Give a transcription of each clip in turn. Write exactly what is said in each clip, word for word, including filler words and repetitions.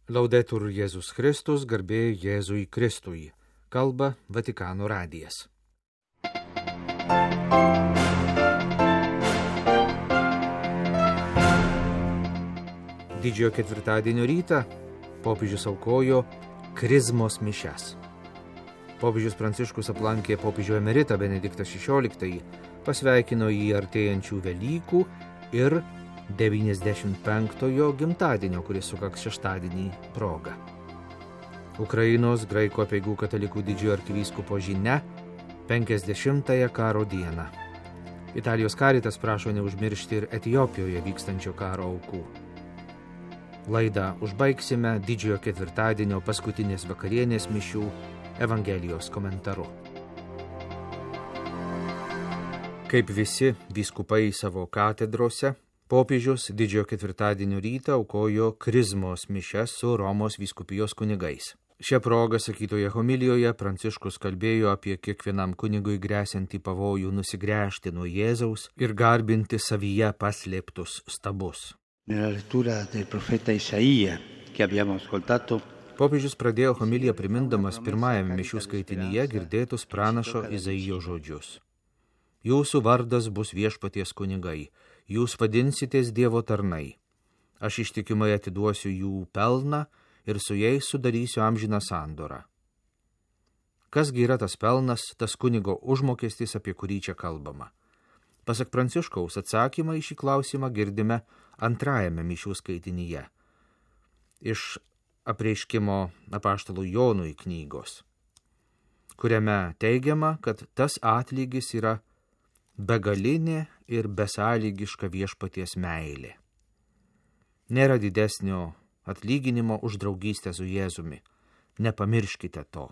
Laudetur Jėzus Kristus, garbė Jėzui Kristui. Kalba Vatikano radijas. Didžiojo ketvirtadienio rytą popiežius aukojo krizmos mišias. Popiežius Pranciškus aplankė popiežių emeritą Benediktą šešioliktąjį, pasveikino jį artėjančių Velykų ir devyniasdešimt penktojo gimtadienio, kuris sukaks šeštadienį proga. Ukrainos graikų apeigų katalikų didžiojo arkivyskupo žinia penkiasdešimtąją karo dieną. Italijos Caritas prašo neužmiršti ir Etiopijoje vykstančio karo aukų. Laidą užbaigsime didžiojo ketvirtadienio paskutinės vakarienės mišių Evangelijos komentaru. Kaip visi vyskupai savo katedrose, popiežius didžiojo ketvirtadienio rytą aukojo krizmos mišias su Romos vyskupijos kunigais. Šią progą sakytoje homilijoje Pranciškus kalbėjo apie kiekvienam kunigui gresiantį pavojų nusigręžti nuo Jėzaus ir garbinti savyje paslėptus stabus. Nella lettura del profeta Isaia, che abbiamo ascoltato, popiežius pradėjo homiliją primindamas pirmajame mišių skaitinyje girdėtus pranašo Izaijo žodžius. Jūsų vardas bus viešpaties kunigai, jūs vadinsitės Dievo tarnai. Aš ištikimai atiduosiu jų pelną ir su jais sudarysiu amžiną sandorą. Kasgi yra tas pelnas, tas kunigo užmokestis, apie kurį čia kalbama? Pasak Pranciškaus, atsakymą į šį klausimą girdime antrajame mišių skaitinyje. Iš apreiškimo apaštalui Jonui knygos, kuriame teigiama, kad tas atlygis yra begalinė ir besąlygiška viešpaties meilė. Nėra didesnio atlyginimo už draugystę su Jėzumi. Nepamirškite to,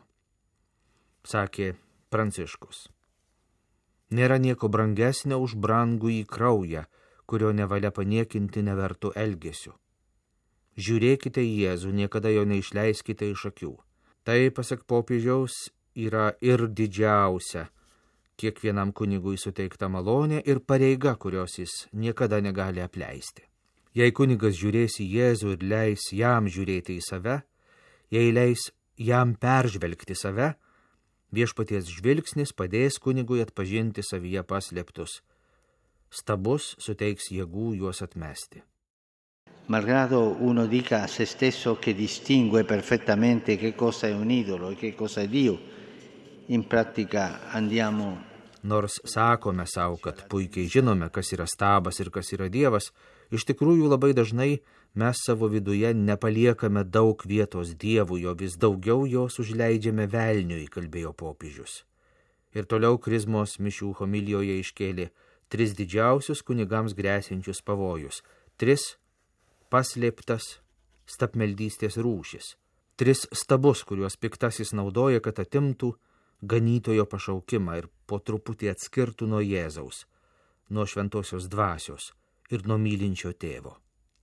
sakė Pranciškus. Nėra nieko brangesnio už brangųjį kraują, kurio nevalia paniekinti nevertų elgesiu. Žiūrėkite į Jėzų, niekada jo neišleiskite iš akių. Tai, pasak popiežiaus, yra ir didžiausia kiekvienam kunigui suteikta malonė ir pareiga, kurios jis niekada negali apleisti. Jei kunigas žiūrės į Jėzų ir leis jam žiūrėti į save, jei leis jam peržvelgti save, viešpaties žvilgsnis padės kunigui atpažinti savyje paslėptus stabus, suteiks jėgų juos atmesti. Malgrado uno dica a se stesso che distingue perfettamente che cosa è un idolo e che cosa è Dio, in pratica andiamo. Nors sakome savo, kad puikiai žinome, kas yra stabas ir kas yra Dievas, iš tikrųjų labai dažnai mes savo viduje nepaliekame daug vietos Dievui, o vis daugiau jos užleidžiame velniui, kalbėjo popiežius. Ir toliau krizmos mišių homilijoje iškėlė tris didžiausius kunigams gresiančius pavojus, tris paslėptas stabmeldystės rūšis, tris stabus, kuriuos piktasis naudoja, kad atimtų ganytojo pašaukimą ir po truputį atskirtų nuo Jėzaus, nuo šventosios dvasios ir nuo mylinčio tėvo.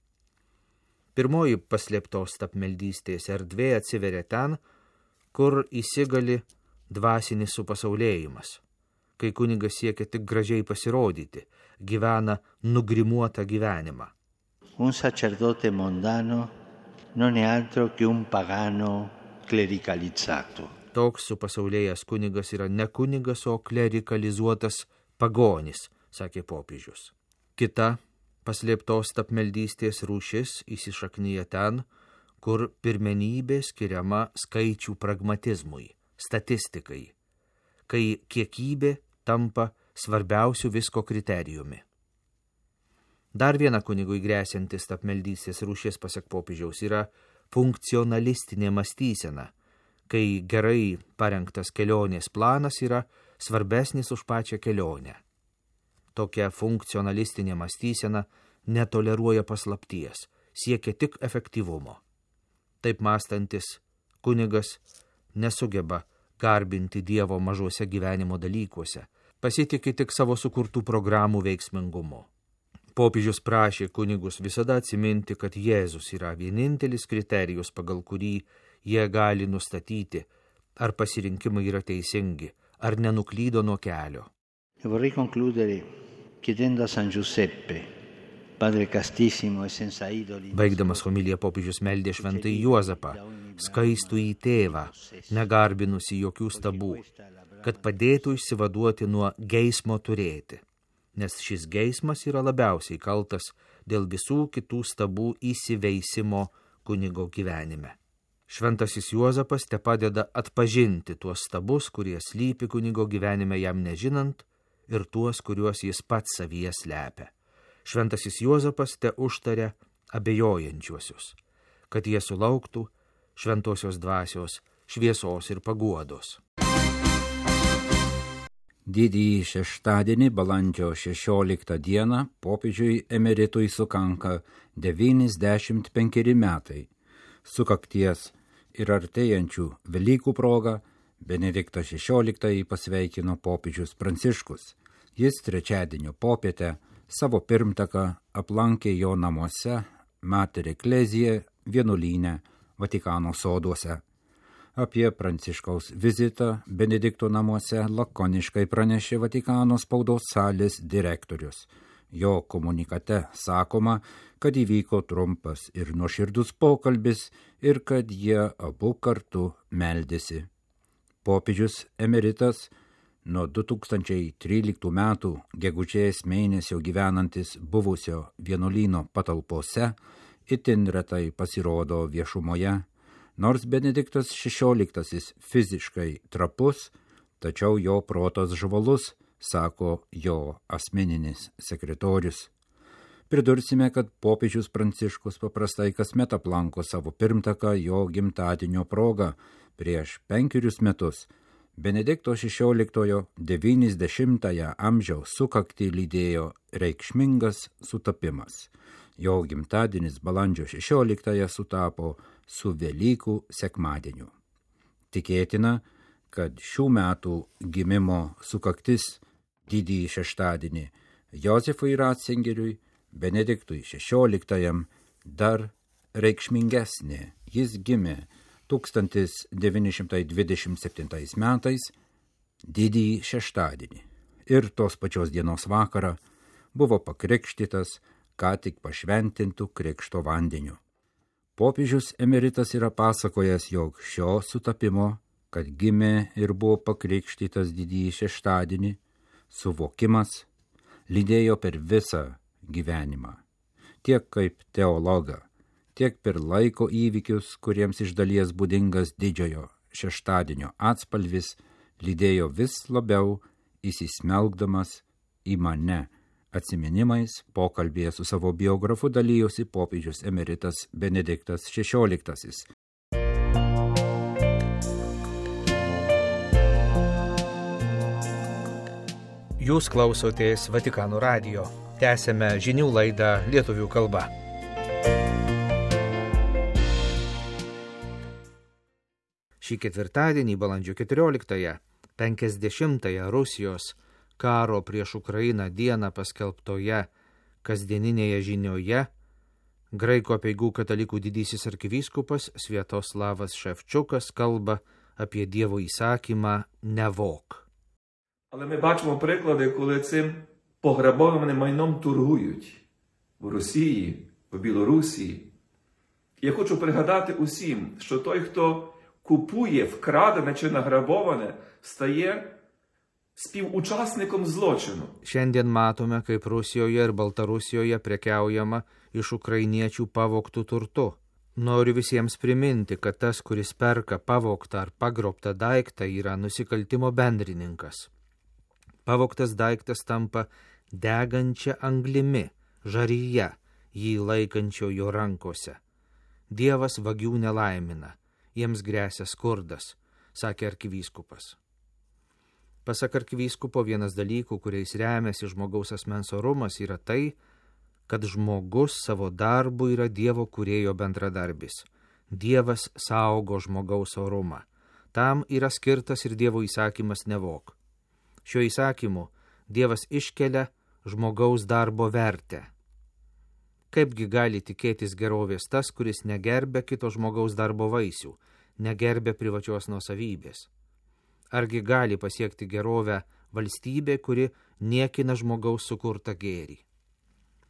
Pirmoji paslėptos stabmeldystės erdvė atsiveria ten, kur įsigali dvasinis supasaulėjimas, kai kunigas siekia tik gražiai pasirodyti, gyvena nugrimuotą gyvenimą. Un sacerdote mondano non è altro che un pagano clericalizzato. Toks supasaulėjęs kunigas yra ne kunigas, o klerikalizuotas pagonis, sakė popiežius. Kita paslėptos tapmeldystės rūšis įsišaknyja ten, kur pirmenybė skiriama skaičių pragmatizmui, statistikai, kai kiekybė tampa svarbiausių visko kriterijumi. Dar viena kunigui gresiantis tapmeldystės rūšis, pasak popiežiaus, yra funkcionalistinė mąstysena, kai gerai parengtas kelionės planas yra svarbesnis už pačią kelionę. Tokia funkcionalistinė mąstysena netoleruoja paslapties, siekia tik efektyvumo. Taip mąstantis kunigas nesugeba garbinti Dievo mažuose gyvenimo dalykuose, pasitiki tik savo sukurtų programų veiksmingumu. Popiežius prašė kunigus visada atsiminti, kad Jėzus yra vienintelis kriterijus, pagal kurį jie gali nustatyti, ar pasirinkimai yra teisingi, ar nenuklydo nuo kelio. E vorrei concludere chiedendo a San Giuseppe Padre castissimo e senza idoli. Baigdamas homiliją popiežius meldė šventąjį Juozapą, skaistų į tėvą, negarbinusi jokių stabų, kad padėtų išsivaduoti nuo geismo turėti, nes šis geismas yra labiausiai kaltas dėl visų kitų stabų įsiveisimo kunigo gyvenime. Šventasis Juozapas te padeda atpažinti tuos stabus, kurie slypi kunigo gyvenime jam nežinant, ir tuos, kuriuos jis pats savyje slepia. Šventasis Juozapas te užtaria abejojančiuosius, kad jie sulauktų šventosios dvasios šviesos ir paguodos. Didįjį šeštadienį, balandžio šešioliktą dieną, popiežiui emeritui sukanka devyniasdešimt penkeri metai. Sukakties ir artėjančių Velykų proga Benediktą šešioliktąjį pasveikino popiežius Pranciškus. Jis trečiadienio popietę savo pirmtaką aplankė jo namuose Mater Ecclesiae vienuolyne Vatikano soduose. Apie Pranciškaus vizitą Benedikto namuose lakoniškai pranešė Vatikano spaudos salės direktorius. Jo komunikate sakoma, kad įvyko trumpas ir nuoširdus pokalbis ir kad jie abu kartu meldėsi. Popiežius emeritas nuo du tūkstančiai tryliktų metų gegužės mėnesio gyvenantis buvusio vienuolyno patalpose itin retai pasirodo viešumoje, nors Benediktas šešioliktasis fiziškai trapus, tačiau jo protas žvalus, sako jo asmeninis sekretorius. Pridursime, kad popiežius Pranciškus paprastai kasmet aplanko savo pirmtaką jo gimtadienio proga. Prieš penkerius metus Benedikto šešioliktojo devyniasdešimtąją amžiaus sukaktį lydėjo reikšmingas sutapimas. Jo gimtadienis balandžio šešioliktąją sutapo su Velykų sekmadieniu. Tikėtina, kad šių metų gimimo sukaktis didįjį šeštadienį Jozefui Ratzingeriui, Benediktui šešioliktajam dar reikšmingesnė. Jis gimė tūkstantis devyni šimtai dvidešimt septintais metais didįjį šeštadienį ir tos pačios dienos vakarą buvo pakrikštytas ką tik pašventintų krikšto vandeniu. Popiežius emeritas yra pasakojęs, jog šio sutapimo, kad gimė ir buvo pakrikštytas didįjį šeštadienį, suvokimas lydėjo per visą gyvenimą, tiek kaip teologą, tiek per laiko įvykius, kuriems iš dalies būdingas didžiojo šeštadienio atspalvis, lydėjo vis labiau įsismelgdamas į mane. Atsiminimais pokalbėje su savo biografu dalijosi popiežius emeritas Benediktas šešioliktasis. Jūs klausotės Vatikano radijo. Tęsėme žinių laidą lietuvių kalba. Šį ketvirtadienį, balandžio keturioliktąją, penkiasdešimtąją Rusijos karo prieš Ukrainą dieną paskelbtoje kasdieninėje žinioje, graikų apeigų katalikų didysis arkivyskupas Sviatoslavas Ševčukas kalba apie Dievo įsakymą невок. Але ми бачимо приклади, коли цим пограбованим майном торгують в Росії, в Білорусі. Я хочу пригадати усім, що той, хто купує вкрадене чи награбоване, стає spівучасником zločinų. Šiandien matome, kaip Rusijoje ir Baltarusijoje prekiaujama iš ukrainiečių pavogtų turtu. Noriu visiems priminti, kad tas, kuris perka pavogtą ar pagrobtą daiktą, yra nusikaltimo bendrininkas. Pavogtas daiktas tampa degančia anglimi, žaryje, jį laikančio jo rankose. Dievas vagių nelaimina, jiems gresia skurdas, sakė arkivyskupas. Pasak arkivyskupo, vienas dalykų, kuriais remiasi žmogaus asmens orumas, yra tai, kad žmogus savo darbu yra Dievo kūrėjo bendradarbis. Dievas saugo žmogaus orumą. Tam yra skirtas ir Dievo įsakymas nevok. Šiuo įsakymu Dievas iškelia žmogaus darbo vertę. Kaipgi gali tikėtis gerovės tas, kuris negerbia kito žmogaus darbo vaisių, negerbia privačios nuosavybės? Argi gali pasiekti gerovę valstybė, kuri niekina žmogaus sukurtą gėrį?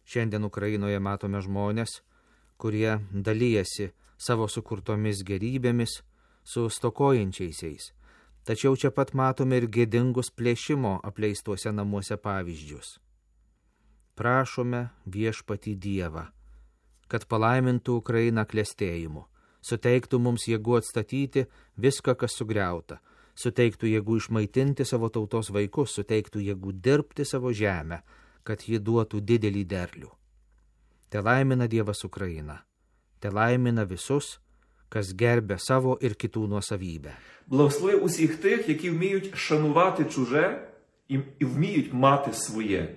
Šiandien Ukrainoje matome žmonės, kurie dalyjasi savo sukurtomis gerybėmis su stokojančiaisiais. Tačiau čia pat matome ir gėdingus plėšimo apleistuose namuose pavyzdžius. Prašome viešpatį Dievą, kad palaimintų Ukrainą klestėjimu, suteiktų mums jėgų atstatyti viską, kas sugriauta, suteiktų jėgų išmaitinti savo tautos vaikus, suteiktų jėgų dirbti savo žemę, kad ji duotų didelį derlių. Te laimina Dievas Ukrainą, te laimina visus, kas gerbė savo ir kitų nuosavybę. Благослови усіх тих, які вміють шанувати чуже і, і вміють мати своє.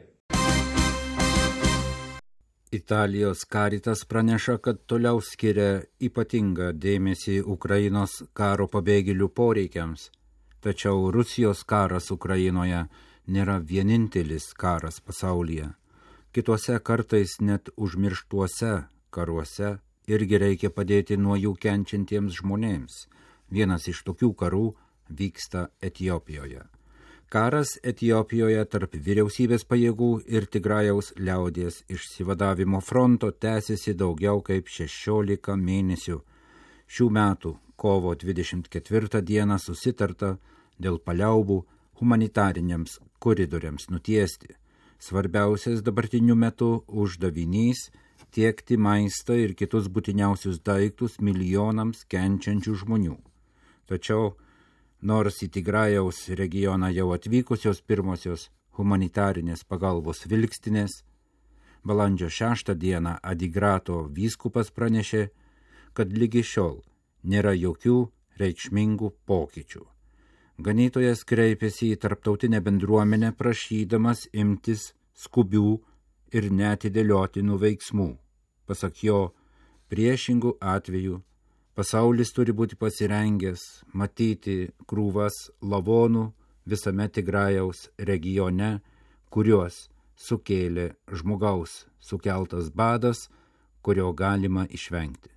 Italijos Caritas praneša, kad toliau skiria ypatingą dėmesį Ukrainos karo pabėgėlių poreikiams. Tačiau Rusijos karas Ukrainoje nėra vienintelis karas pasaulyje. Kituose kartais net užmirštuose karuose irgi reikia padėti nuo jų kenčiantiems žmonėms. Vienas iš tokių karų vyksta Etiopijoje. Karas Etiopijoje tarp vyriausybės pajėgų ir Tigrajaus liaudies išsivadavimo fronto tęsiasi daugiau kaip šešiolika mėnesių. Šių metų kovo dvidešimt ketvirtą dieną susitarta dėl paliaubų humanitariniams koridoriams nutiesti. Svarbiausias dabartiniu metu uždavinys – tiekti maistą ir kitus būtiniausius daiktus milijonams kenčiančių žmonių. Tačiau nors į Tigrajaus regioną jau atvykusios pirmosios humanitarinės pagalbos vilkstinės, balandžio šeštą dieną Adigrato vyskupas pranešė, kad lygi šiol nėra jokių reikšmingų pokyčių. Ganytojas kreipėsi į tarptautinę bendruomenę prašydamas imtis skubių ir neatidėliotinų veiksmų. Pasak jo, priešingų atvejų pasaulis turi būti pasirengęs matyti krūvas lavonų visame Tigrajaus regione, kuriuos sukėlė žmogaus sukeltas badas, kurio galima išvengti.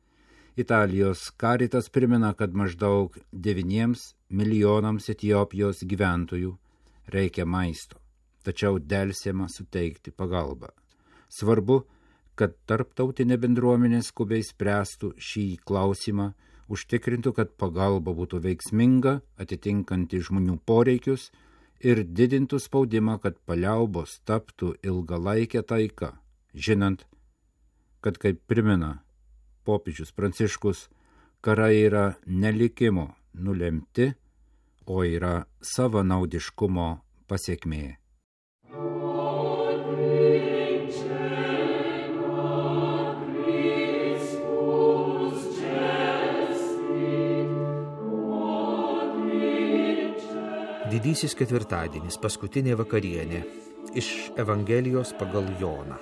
Italijos Caritas primena, kad maždaug devyniems milijonams Etiopijos gyventojų reikia maisto, tačiau delsiama suteikti pagalbą. Svarbu, kad tarptautinė bendruomenė skubiai spręstų šį klausimą, užtikrintų, kad pagalba būtų veiksminga, atitinkanti žmonių poreikius ir didintų spaudimą, kad paliaubos taptų ilgalaikę taiką, žinant, kad, kaip primena popiežius Pranciškus, karai yra nelikimo nulemti, o yra savanaudiškumo pasekmė. Didysis ketvirtadienis, paskutinė vakarienė iš Evangelijos pagal Joną.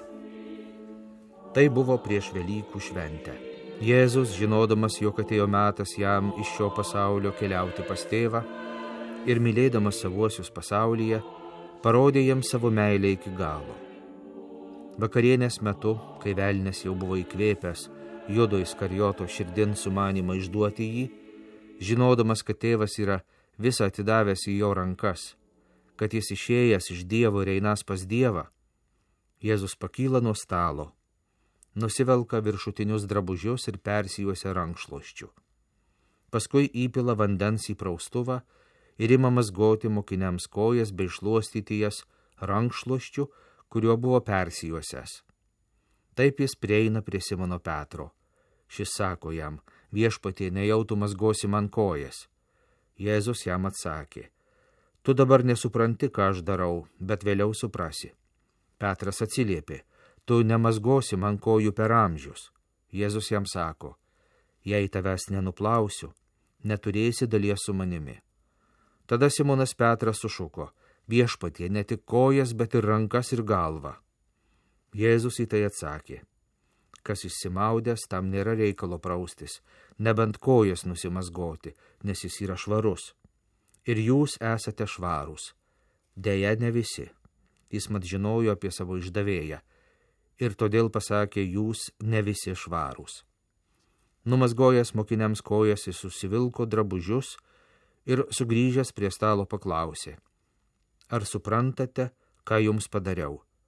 Tai buvo prieš Velykų šventę. Jėzus, žinodamas, jog atėjo metas jam iš šio pasaulio keliauti pas tėvą ir mylėdamas savuosius pasaulyje, parodė jiems savo meilę iki galo. Vakarienės metu, kai velnias jau buvo įkvėpęs Judo Iskarijoto širdin sumanymą išduoti jį, žinodamas, kad tėvas yra visą atidavęs į jo rankas, kad jis išėjęs iš Dievo ir einas pas Dievą, Jėzus pakyla nuo stalo, nusivelka viršutinius drabužius ir persijuosia rankšluosčiu. Paskui įpila vandens į praustuvą ir ima mazgoti mokiniams kojas bei šluostyti jas rankšluosčiu, kuriuo buvo persijuosęs. Taip jis prieina prie Simono Petro. Šis sako jam: viešpatie, nejau tu mazgosi man kojas. Jėzus jam atsakė: tu dabar nesupranti, ką aš darau, bet vėliau suprasi. Petras atsiliepė: tu nemazgosi man kojų per amžius. Jėzus jam sako: jei tavęs nenuplausiu, neturėsi dalies su manimi. Tada Simonas Petras sušuko: viešpatie, ne tik kojas, bet ir rankas ir galvą. Jėzus į tai atsakė: kas išsimaudęs, tam nėra reikalo praustis, nebent kojas nusimazgoti, nes jis yra švarus. Ir jūs esate švarūs. Deja, ne visi. Jis mat žinojo apie savo išdavėją ir todėl pasakė: jūs ne visi švarūs. Numazgojęs mokiniams kojas, jis susivilko drabužius ir sugrįžęs prie stalo paklausė: ar suprantate, ką jums padariau?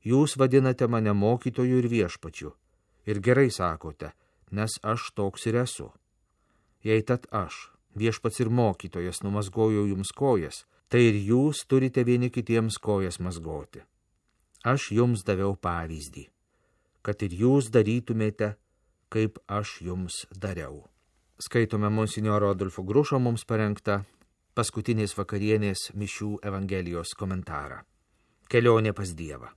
Jūs vadinate mane mokytoju ir viešpačiu. Ir gerai sakote, nes aš toks ir esu. Jei tad aš, viešpats ir mokytojas, numazgojau jums kojas, tai ir jūs turite vieni kitiems kojas mazgoti. Aš jums daviau pavyzdį, kad ir jūs darytumėte, kaip aš jums dariau. Skaitome monsinjoro Adolfo Grušo mums parengtą paskutinės vakarienės mišių Evangelijos komentarą. Kelionė pas Dievą.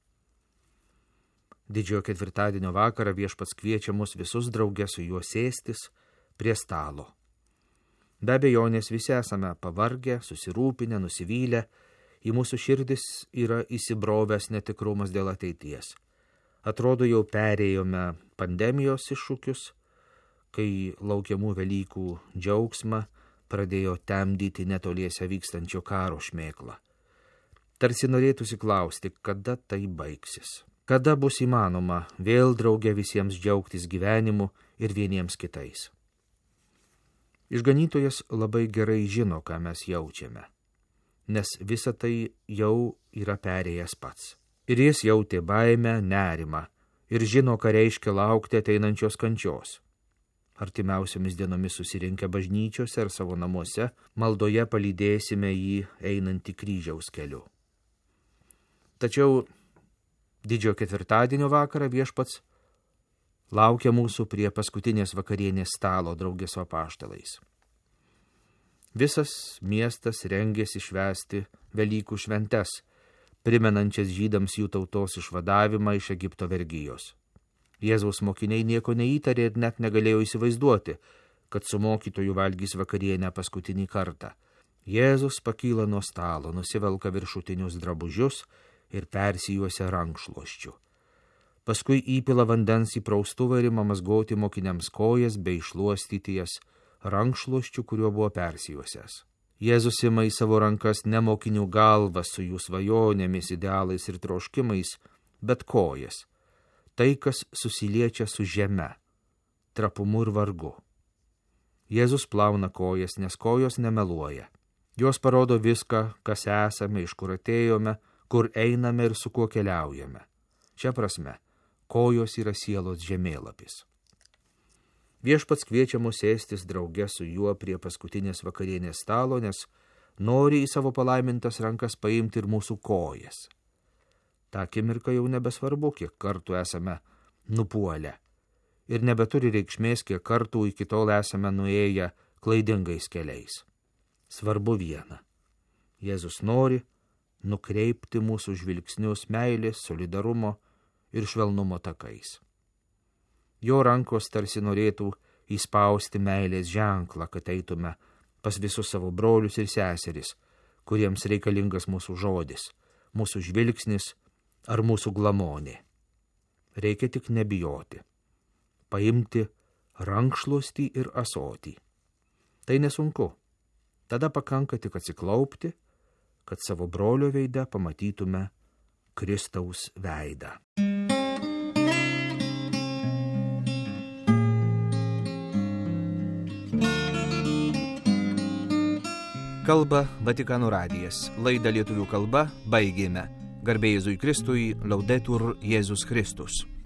Didžiojo ketvirtadienio vakarą viešpats kviečia mus visus drauge su juo sėstis prie stalo. Be abejonės visi esame pavargę, susirūpinę, nusivylę, į mūsų širdis yra įsibrovęs netikrumas dėl ateities. Atrodo, jau perėjome pandemijos iššūkius, kai laukiamų Velykų džiaugsmą pradėjo temdyti netoliese vykstančio karo šmėklą. Tarsi norėtųsi klausti, kada tai baigsis. Kada bus įmanoma vėl drauge visiems džiaugtis gyvenimu ir vieniems kitais. Išganytojas labai gerai žino, ką mes jaučiame, nes visa tai jau yra perėjęs pats. Ir jis jautė baimę, nerimą ir žino, ką reiškia laukti ateinančios kančios. Artimiausiomis dienomis susirinkę bažnyčiose ar savo namuose, maldoje palydėsime jį einantį kryžiaus keliu. Tačiau didžiojo ketvirtadienio vakarą viešpats laukia mūsų prie paskutinės vakarienės stalo draugės su apaštalais. Visas miestas rengėsi švęsti Velykų šventes, primenančias žydams jų tautos išvadavimą iš Egipto vergijos. Jėzaus mokiniai nieko neįtarė ir net negalėjo įsivaizduoti, kad su mokytoju valgys vakarienę paskutinį kartą. Jėzus pakyla nuo stalo, nusivelka viršutinius drabužius ir persijuosia rankšluosčiu. Paskui įpila vandens į praustuvą ir ima mazgoti mokiniams kojas bei išluostyti jas rankšluosčiu, kuriuo buvo persijuosęs. Jėzus ima į savo rankas ne mokinių galvas su jų svajonėmis, idealais ir troškimais, bet kojas. Tai, kas susiliečia su žeme, trapumu ir vargu. Jėzus plauna kojas, nes kojos nemeluoja. Jos parodo viską, kas esame, iš kur atėjome, kur einame ir su kuo keliaujame. Šia prasme, kojos yra sielos žemėlapis. Viešpats kviečia mus sėstis drauge su juo prie paskutinės vakarienės stalo, nes nori į savo palaimintas rankas paimti ir mūsų kojas. Ta akimirka jau nebesvarbu, kiek kartų esame nupuolę. Ir nebeturi reikšmės, kiek kartų iki tol esame nuėję klaidingais keliais. Svarbu viena. Jėzus nori nukreipti mūsų žvilgsnius meilės, solidarumo ir švelnumo takais. Jo rankos tarsi norėtų įspausti meilės ženklą, kad eitume pas visus savo brolius ir seseris, kuriems reikalingas mūsų žodis, mūsų žvilgsnis ar mūsų glamonė. Reikia tik nebijoti, paimti rankšluostį ir ąsotį. Tai nesunku. Tada pakanka tik atsiklaupti, kad savo brolio veide pamatytume Kristaus veidą. Kalba Vatikano radijas. Laidą lietuvių kalba baigėme. Garbė Jėzui Kristui, Laudetur Jėzus Kristus.